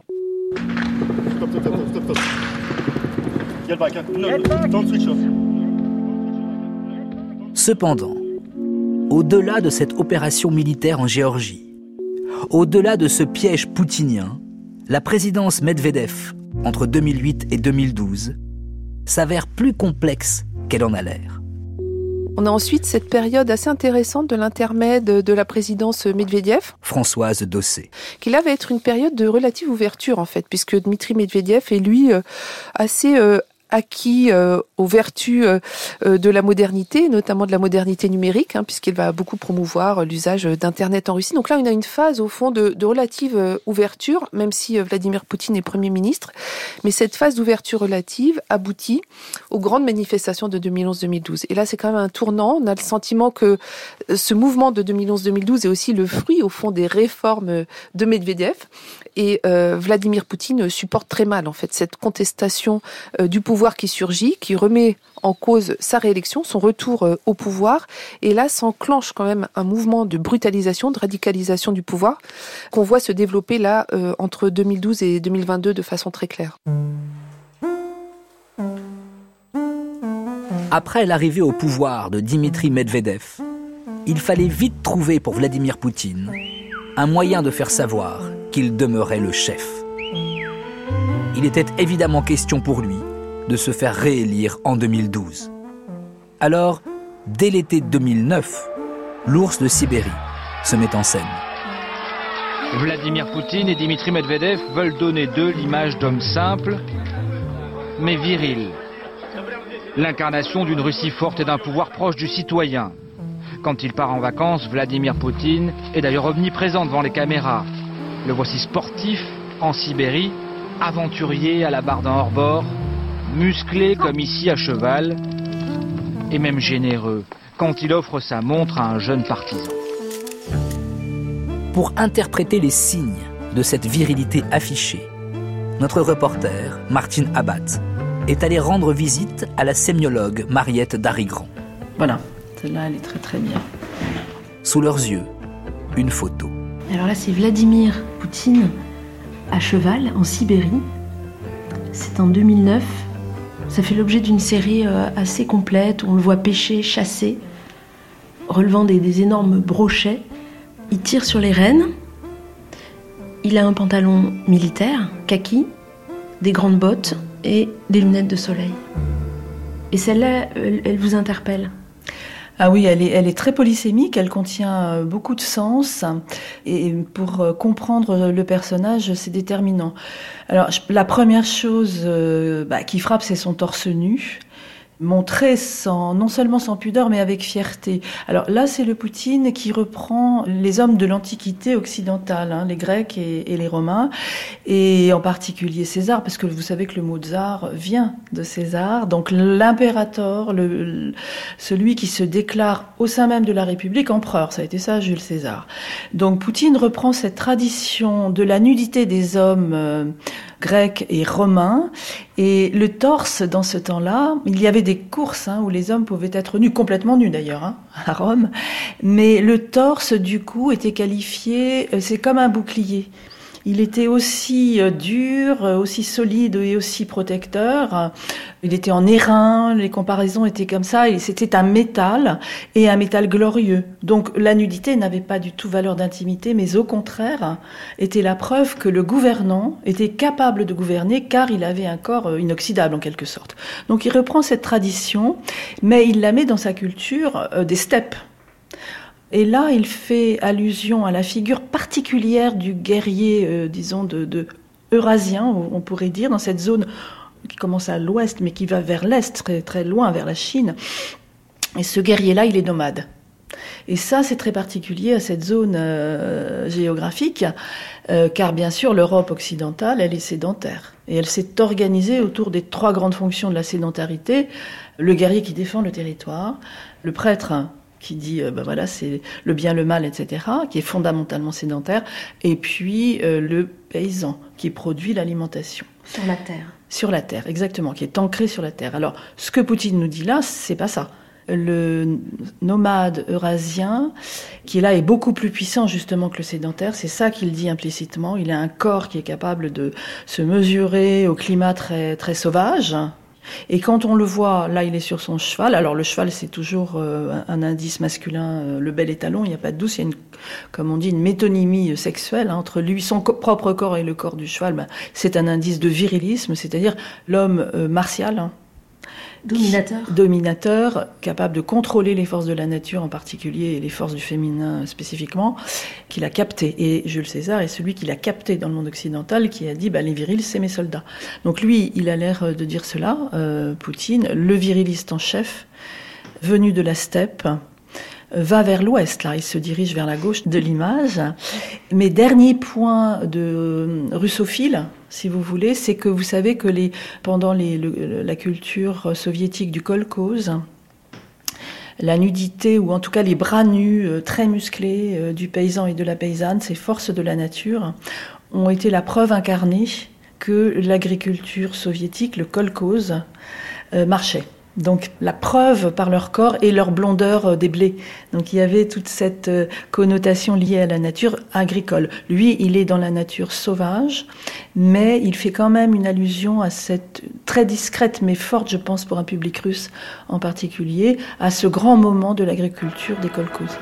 Cependant, au-delà de cette opération militaire en Géorgie, au-delà de ce piège poutinien, la présidence Medvedev, entre 2008 et 2012, s'avère plus complexe qu'elle en a l'air. On a ensuite cette période assez intéressante de l'intermède de la présidence Medvedev. Françoise Dossé. Qui là va être une période de relative ouverture en fait, puisque Dmitri Medvedev est lui assez acquis aux vertus de la modernité, notamment de la modernité numérique, puisqu'il va beaucoup promouvoir l'usage d'Internet en Russie. Donc là, on a une phase, au fond, de relative ouverture, même si Vladimir Poutine est Premier ministre. Mais cette phase d'ouverture relative aboutit aux grandes manifestations de 2011-2012. Et là, c'est quand même un tournant. On a le sentiment que ce mouvement de 2011-2012 est aussi le fruit, au fond, des réformes de Medvedev. Et Vladimir Poutine supporte très mal, en fait, cette contestation du pouvoir qui surgit, qui remet en cause sa réélection, son retour au pouvoir. Et là, s'enclenche quand même un mouvement de brutalisation, de radicalisation du pouvoir, qu'on voit se développer là entre 2012 et 2022 de façon très claire. Après l'arrivée au pouvoir de Dimitri Medvedev, il fallait vite trouver pour Vladimir Poutine un moyen de faire savoir qu'il demeurait le chef. Il était évidemment question pour lui de se faire réélire en 2012. Alors, dès l'été 2009, l'ours de Sibérie se met en scène. Vladimir Poutine et Dimitri Medvedev veulent donner d'eux l'image d'hommes simples, mais virils. L'incarnation d'une Russie forte et d'un pouvoir proche du citoyen. Quand il part en vacances, Vladimir Poutine est d'ailleurs omniprésent devant les caméras. Le voici sportif, en Sibérie, aventurier à la barre d'un hors-bord, musclé comme ici à cheval, et même généreux quand il offre sa montre à un jeune partisan. Pour interpréter les signes de cette virilité affichée, notre reporter, Martine Abbat, est allée rendre visite à la sémiologue Mariette Darigrand. Voilà, celle-là elle est très très bien. Sous leurs yeux, une photo. Alors là c'est Vladimir Poutine à cheval en Sibérie. C'est en 2009. Ça fait l'objet d'une série assez complète où on le voit pêcher, chasser, relevant des énormes brochets. Il tire sur les rennes. Il a un pantalon militaire, kaki, des grandes bottes et des lunettes de soleil. Et celle-là, elle vous interpelle? Ah oui, elle est très polysémique, elle contient beaucoup de sens et pour comprendre le personnage, c'est déterminant. Alors, la première chose qui frappe, c'est son torse nu. montré non seulement sans pudeur, mais avec fierté. Alors là, c'est le Poutine qui reprend les hommes de l'Antiquité occidentale, les Grecs et les Romains, et en particulier César, parce que vous savez que le mot tsar vient de César, donc l'impérator, celui qui se déclare au sein même de la République empereur, ça a été ça, Jules César. Donc Poutine reprend cette tradition de la nudité des hommes grecs et romains, et le torse, dans ce temps-là, il y avait des courses où les hommes pouvaient être nus, complètement nus d'ailleurs, à Rome, mais le torse, du coup, était qualifié, c'est comme un bouclier. Il était aussi dur, aussi solide et aussi protecteur. Il était en airain, les comparaisons étaient comme ça, et c'était un métal, et un métal glorieux. Donc la nudité n'avait pas du tout valeur d'intimité, mais au contraire, était la preuve que le gouvernant était capable de gouverner, car il avait un corps inoxydable en quelque sorte. Donc il reprend cette tradition, mais il la met dans sa culture des steppes. Et là, il fait allusion à la figure particulière du guerrier, disons, de eurasien, on pourrait dire, dans cette zone qui commence à l'ouest, mais qui va vers l'est, très, très loin, vers la Chine. Et ce guerrier-là, il est nomade. Et ça, c'est très particulier à cette zone géographique, car bien sûr, l'Europe occidentale, elle est sédentaire. Et elle s'est organisée autour des 3 grandes fonctions de la sédentarité. Le guerrier qui défend le territoire, le prêtre qui dit, voilà, c'est le bien, le mal, etc., qui est fondamentalement sédentaire, et puis le paysan, qui produit l'alimentation. Sur la terre. Sur la terre, exactement, qui est ancré sur la terre. Alors, ce que Poutine nous dit là, c'est pas ça. Le nomade eurasien, qui là est beaucoup plus puissant justement que le sédentaire, c'est ça qu'il dit implicitement. Il a un corps qui est capable de se mesurer au climat très, très sauvage. Et quand on le voit, là il est sur son cheval, alors le cheval c'est toujours un indice masculin, le bel étalon, il n'y a pas de doute, il y a comme on dit, une métonymie sexuelle entre lui, son propre corps et le corps du cheval, c'est un indice de virilisme, c'est-à-dire l'homme martial, dominateur, capable de contrôler les forces de la nature en particulier et les forces du féminin spécifiquement, qu'il a capté. Et Jules César est celui qui l'a capté dans le monde occidental, qui a dit les virils, c'est mes soldats. Donc lui, il a l'air de dire cela, Poutine, le viriliste en chef, venu de la steppe, va vers l'ouest, là, il se dirige vers la gauche de l'image. Mais dernier point de russophile, si vous voulez, c'est que vous savez que pendant la culture soviétique du kolkhoze, la nudité, ou en tout cas les bras nus très musclés du paysan et de la paysanne, ces forces de la nature, ont été la preuve incarnée que l'agriculture soviétique, le kolkhoze, marchait. Donc la preuve par leur corps et leur blondeur des blés. Donc il y avait toute cette connotation liée à la nature agricole. Lui, il est dans la nature sauvage, mais il fait quand même une allusion à cette très discrète mais forte, je pense pour un public russe en particulier, à ce grand moment de l'agriculture des kolkhozes.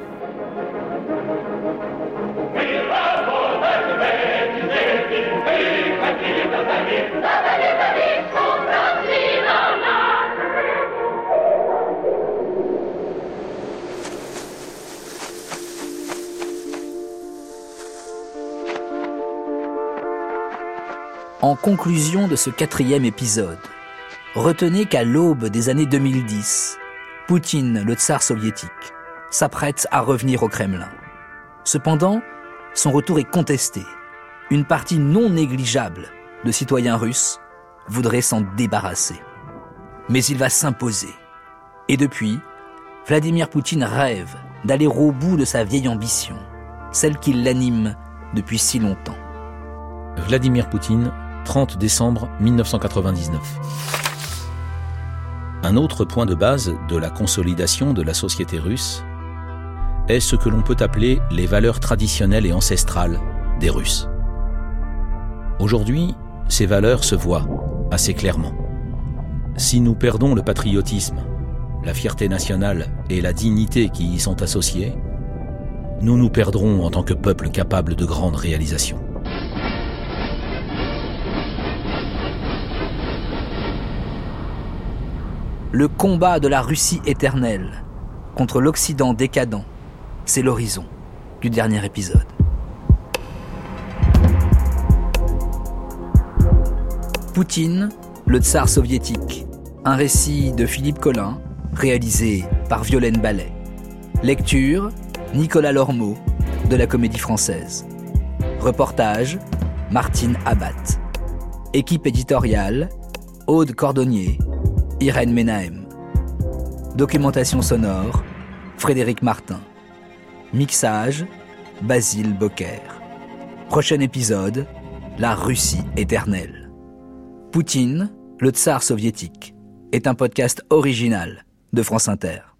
En conclusion de ce 4e épisode, retenez qu'à l'aube des années 2010, Poutine, le tsar soviétique, s'apprête à revenir au Kremlin. Cependant, son retour est contesté. Une partie non négligeable de citoyens russes voudrait s'en débarrasser. Mais il va s'imposer. Et depuis, Vladimir Poutine rêve d'aller au bout de sa vieille ambition, celle qui l'anime depuis si longtemps. Vladimir Poutine, 30 décembre 1999. Un autre point de base de la consolidation de la société russe est ce que l'on peut appeler les valeurs traditionnelles et ancestrales des Russes. Aujourd'hui, ces valeurs se voient assez clairement. Si nous perdons le patriotisme, la fierté nationale et la dignité qui y sont associées, nous nous perdrons en tant que peuple capable de grandes réalisations. Le combat de la Russie éternelle contre l'Occident décadent, c'est l'horizon du dernier épisode. Poutine, le tsar soviétique, Un récit de Philippe Collin, réalisé par Violaine Ballet. Lecture, Nicolas Lormeau, de la Comédie Française. Reportage, Martine Abat. Équipe éditoriale, Aude Cordonnier, Irène Menahem. Documentation sonore, Frédéric Martin. Mixage, Basile Bocquer. Prochain épisode, la Russie éternelle. Poutine, le tsar soviétique, est un podcast original de France Inter.